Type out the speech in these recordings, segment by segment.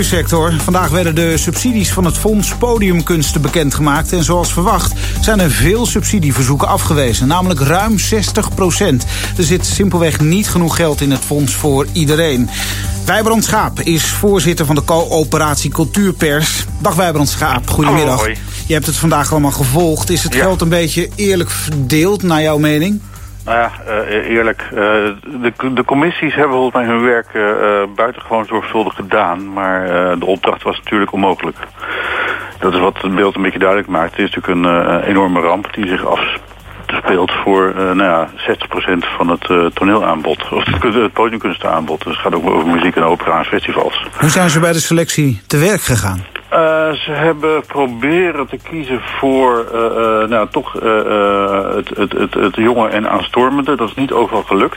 Sector. Vandaag werden de subsidies van het Fonds Podiumkunsten bekendgemaakt. En zoals verwacht zijn er veel subsidieverzoeken afgewezen. Namelijk ruim 60%. Er zit simpelweg niet genoeg geld in het fonds voor iedereen. Wijbrand Schaap is voorzitter van de coöperatie Cultuurpers. Dag Wijbrand Schaap, goedemiddag. Hoi. Je hebt het vandaag allemaal gevolgd. Is het geld een beetje eerlijk verdeeld, naar jouw mening? Nou ja, eerlijk. De commissies hebben volgens mij hun werk buitengewoon zorgvuldig gedaan. Maar de opdracht was natuurlijk onmogelijk. Dat is wat het beeld een beetje duidelijk maakt. Het is natuurlijk een enorme ramp die zich afspeelt voor 60% van het toneelaanbod. Of het podiumkunstenaanbod. Dus het gaat ook over muziek en opera en festivals. Hoe zijn ze bij de selectie te werk gegaan? Ze hebben proberen te kiezen voor het jonge en aanstormende. Dat is niet overal gelukt.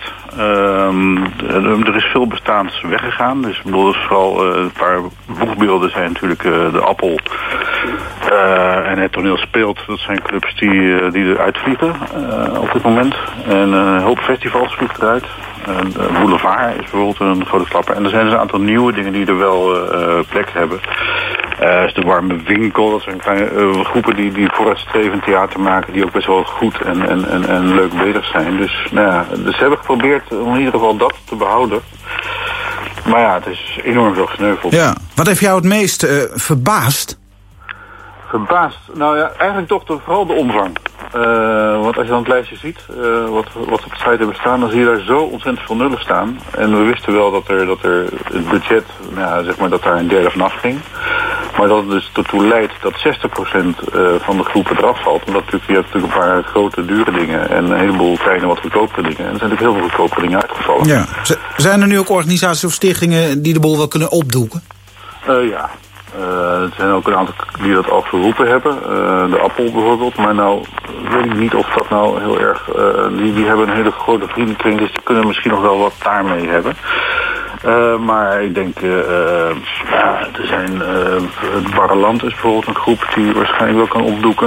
Er is veel bestaans weggegaan. Dus ik bedoel, dus vooral een paar boegbeelden zijn natuurlijk de Appel en het toneel speelt. Dat zijn clubs die eruit vliegen op dit moment. En een hoop festivals vliegt eruit. Boulevard is bijvoorbeeld een grote klapper. En er zijn dus een aantal nieuwe dingen die er wel plek hebben. Is de Warme Winkel, dat zijn kleine groepen die vooruitstrevend theater maken, die ook best wel goed en leuk bezig zijn. Dus, dus ze hebben geprobeerd in ieder geval dat te behouden. Maar ja, het is enorm veel gesneuveld. Ja. Wat heeft jou het meest verbaasd? Verbaasd? Nou ja, eigenlijk toch vooral de omvang. Want als je dan het lijstje ziet, wat op de site hebben staan, dan zie je daar zo ontzettend veel nullen staan. En we wisten wel dat er het budget, dat daar een derde vanaf ging. Maar dat het dus ertoe leidt dat 60% van de groepen eraf valt. Omdat je hebt natuurlijk een paar grote dure dingen en een heleboel kleine wat goedkopere dingen. En er zijn natuurlijk heel veel goedkopere dingen uitgevallen. Ja. Zijn er nu ook organisaties of stichtingen die de boel wel kunnen opdoeken? Ja. Er zijn ook een aantal die dat al geroepen hebben. De Appel bijvoorbeeld. Maar nou weet ik niet of dat nou heel erg... Die hebben een hele grote vriendenkring. Dus die kunnen misschien nog wel wat daarmee hebben. Maar ik denk... er zijn... het Barreland is bijvoorbeeld een groep die waarschijnlijk wel kan opdoeken.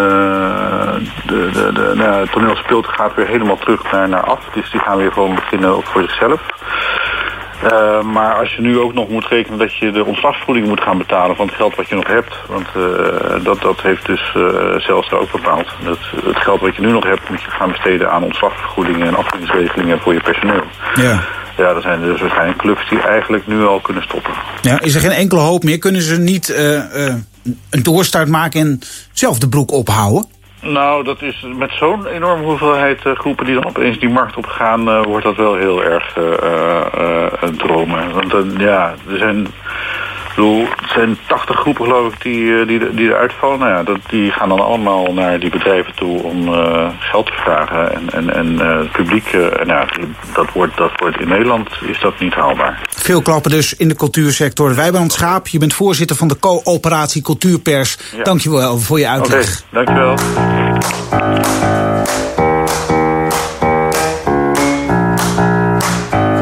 Het toneel speelt gaat weer helemaal terug naar af. Dus die gaan weer gewoon beginnen ook voor zichzelf. Maar als je nu ook nog moet rekenen dat je de ontslagvergoeding moet gaan betalen van het geld wat je nog hebt. Want dat heeft dus zelfs daar ook bepaald. Dat het geld wat je nu nog hebt moet je gaan besteden aan ontslagvergoedingen en afwikkingsregelingen voor je personeel. Ja. Ja, er zijn dus waarschijnlijk clubs die eigenlijk nu al kunnen stoppen. Ja, is er geen enkele hoop meer? Kunnen ze niet een doorstart maken en zelf de broek ophouden? Nou, dat is met zo'n enorme hoeveelheid groepen die dan opeens die markt op gaan, wordt dat wel heel erg dromen. Want er zijn 80 groepen geloof ik die eruit vallen. Nou ja, die gaan dan allemaal naar die bedrijven toe om geld te vragen. En het publiek, dat wordt in Nederland is dat niet haalbaar. Veel klappen dus in de cultuursector. Wijbrand Schaap, je bent voorzitter van de coöperatie Cultuurpers. Ja. Dankjewel voor je uitleg. Oké, dankjewel.